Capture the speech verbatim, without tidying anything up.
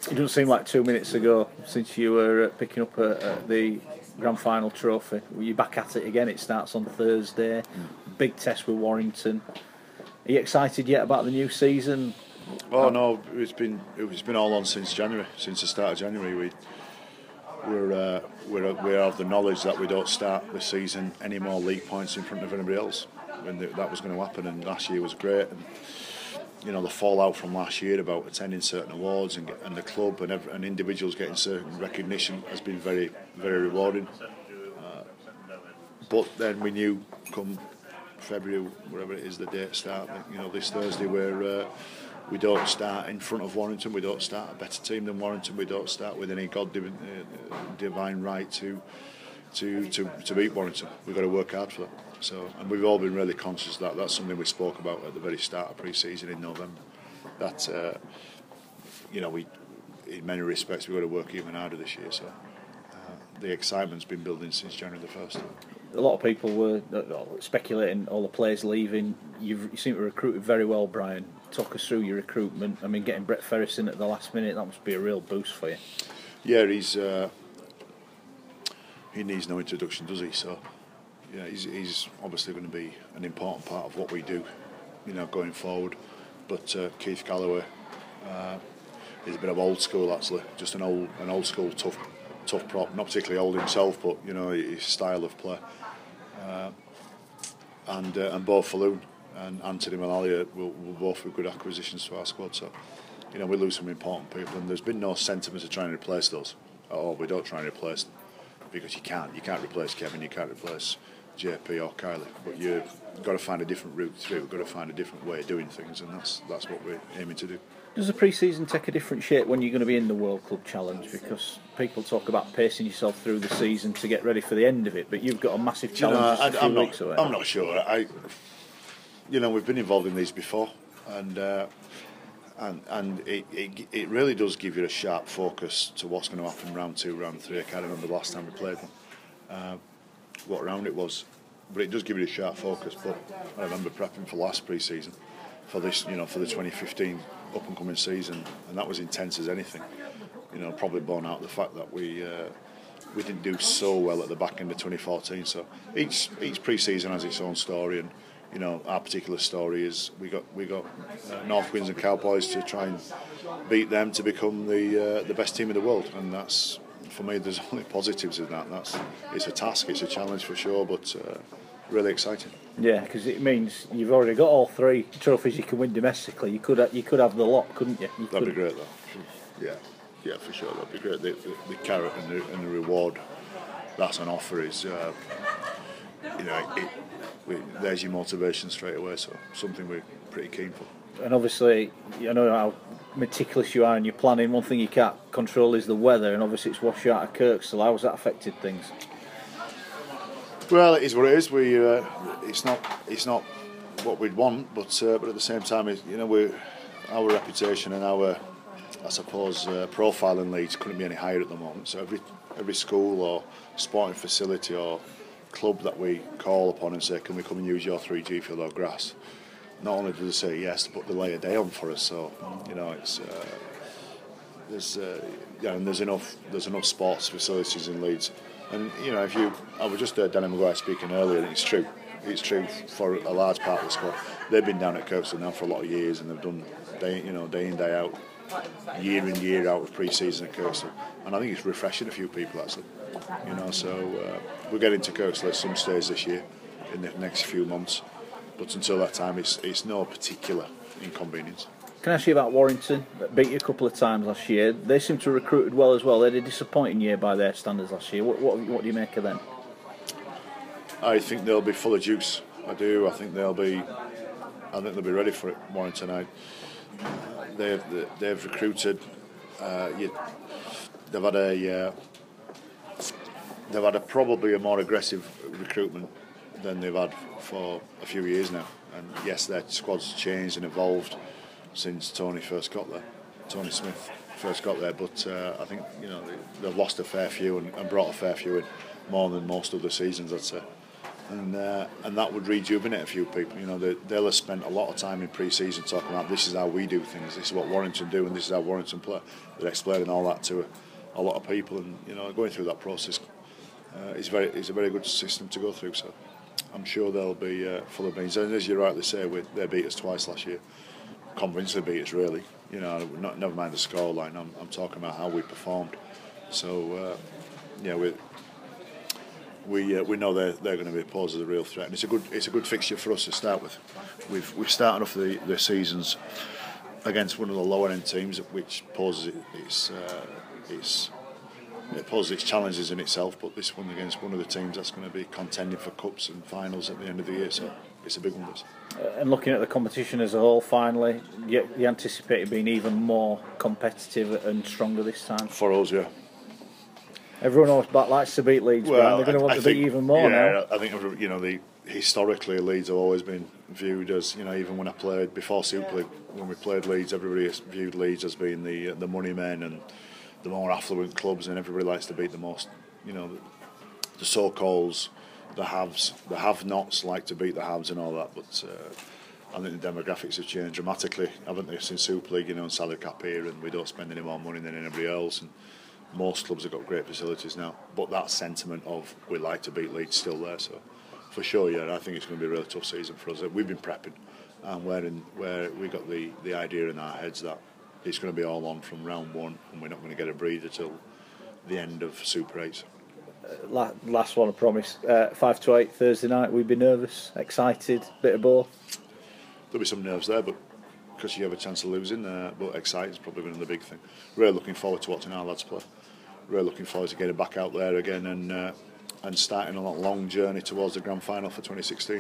It doesn't seem like two minutes ago since you were uh, picking up uh, uh, the grand final trophy. You're back at it again. It starts on Thursday. Mm. Big test with Warrington. Are you excited yet about the new season? Oh no, it's been it's been all on since January, since the start of January. We we're uh, we're we have the knowledge that we don't start the season any more league points in front of anybody else, and that was going to happen. And last year was great. And, you know, the fallout from last year about attending certain awards and, and the club and, every, and individuals getting certain recognition has been very very rewarding. Uh, but then we knew come February, whatever it is, the date start, you know, this Thursday, where uh, we don't start in front of Warrington, we don't start a better team than Warrington, we don't start with any God div- uh, divine right to, to to to beat Warrington. We've got to work hard for that. So, and we've all been really conscious that that's something we spoke about at the very start of pre-season in November. That uh, you know, we, in many respects, we've got to work even harder this year. So, uh, the excitement's been building since January the first. A lot of people were speculating all the players leaving. You've, you seem to recruit very well, Brian. Talk us through your recruitment. I mean, getting Brett Ferris in at the last minute, that must be a real boost for you. Yeah, he's uh, he needs no introduction, does he? So, yeah, he's, he's obviously going to be an important part of what we do, you know, going forward. But uh, Keith Galloway, uh, he's a bit of old school actually, just an old an old school tough tough prop. Not particularly old himself, but you know, his style of play. Uh, and uh, and Bo Falloon and Anthony Malalia will, will both be good acquisitions to our squad. So, you know, we lose some important people, and there's been no sentiment of trying to replace those at all. We don't try and replace them because you can't. You can't replace Kevin. You can't replace J P or Kylie. But you've got to find a different route through. We've got to find a different way of doing things, and that's that's what we're aiming to do. Does the pre-season take a different shape when you're going to be in the World Club Challenge? Because people talk about pacing yourself through the season to get ready for the end of it, but you've got a massive challenge you know, just a few I'm weeks not, away. I'm not sure. I, you know, we've been involved in these before, and uh, and and it, it it really does give you a sharp focus to what's going to happen round two, round three. I can't remember the last time we played them, uh, what round it was, but it does give you a sharp focus. But I remember prepping for last pre-season, for this, you know, for the twenty fifteen up and coming season, and that was intense as anything. You know, probably borne out the fact that we uh, we didn't do so well at the back end of twenty fourteen. So each each pre-season has its own story, and you know, our particular story is we got we got uh, North Winds and Cowboys to try and beat them to become the uh, the best team in the world, and that's, for me, there's only positives in that. That's it's a task, it's a challenge for sure, but uh, really exciting. Yeah, because it means you've already got all three trophies you can win domestically. You could have, you could have the lot, couldn't you? you That'd could. be great, though. Yeah, yeah, for sure. That'd be great. The, the, the carrot and the, and the reward that's on offer is, uh, you know, it, we, there's your motivation straight away. So something we're pretty keen for. And obviously, I know how meticulous you are in your planning. One thing you can't control is the weather, and obviously it's washed out of Kirkstall. How's that affected things? Well, it is what it is. We, uh, it's not, it's not what we'd want, but uh, but at the same time, it, you know, we, our reputation and our, I suppose, uh, profile in Leeds couldn't be any higher at the moment. So every every school or sporting facility or club that we call upon and say, can we come and use your three G field or grass? Not only do they say yes, but they lay a day on for us. So you know, it's uh, there's uh, yeah, and there's enough there's enough sports facilities in Leeds. And you know, if you, I was just heard Danny Maguire speaking earlier, and it's true. It's true for a large part of the squad. They've been down at Kirkstall now for a lot of years, and they've done day, you know, day in day out, year in year out of pre-season at Kirkstall. And I think it's refreshing a few people actually. You know, so uh, we're getting to Kirkstall at some stage this year, in the next few months. But until that time, it's it's no particular inconvenience. Can I ask you about Warrington? Beat you a couple of times last year. They seem to have recruited well as well. They had a disappointing year by their standards last year. What, what, what do you make of them? I think they'll be full of juice. I do. I think they'll be. I think they'll be ready for it. Warrington. I, they've they've recruited. Uh, you, they've had a. Uh, they've had a probably a more aggressive recruitment than they've had for a few years now. And yes, their squad's changed and evolved since Tony first got there, Tony Smith first got there. But uh, I think, you know, they, they've lost a fair few and, and brought a fair few in, more than most of the seasons, I'd say. and uh, and that would rejuvenate a few people. You know, they, they'll have spent a lot of time in pre-season talking about this is how we do things, this is what Warrington do, and this is how Warrington play. They're explaining all that to a, a lot of people, and you know, going through that process uh, is very is a very good system to go through. So I'm sure they'll be uh, full of beans. And as you rightly say, we, they beat us twice last year, convincingly beat us really. You know, not, never mind the scoreline. I'm, I'm talking about how we performed. So uh, yeah, we. We uh, we know they're they're going to be posed as a real threat, and it's a good it's a good fixture for us to start with. We've we've started off the, the seasons against one of the lower end teams, which poses it, its uh, its it poses its challenges in itself. But this one against one of the teams that's going to be contending for cups and finals at the end of the year, so it's a big one. This. Uh, and looking at the competition as a whole, finally, you, you anticipate it being even more competitive and stronger this time. For us, yeah. Everyone always back likes to beat Leeds, well, Brian. They're going to want I to think, beat even more yeah, now. I think you know the historically Leeds have always been viewed as, you know, even when I played before Super League, when we played Leeds, everybody viewed Leeds as being the the money men and the more affluent clubs, and everybody likes to beat the most, you know, the, the so-called the haves, the have-nots like to beat the haves and all that. But uh, I think the demographics have changed dramatically, haven't they, since Super League? You know, and salary cap here, and we don't spend any more money than anybody else. And most clubs have got great facilities now, but that sentiment of we like to beat Leeds still there. So for sure, yeah, I think it's going to be a really tough season for us. We've been prepping, and we're in, where we got the, the idea in our heads that it's going to be all on from round one, and we're not going to get a breather till the end of Super eight. Uh, last one, I promise. Uh, five to eight Thursday night. We'd be nervous, excited, bit of both. There'll be some nerves there, but because you have a chance of losing, uh, but excited is probably going to be the big thing. Really looking forward to watching our lads play. Really looking forward to getting back out there again and uh, and starting a long journey towards the grand final for twenty sixteen.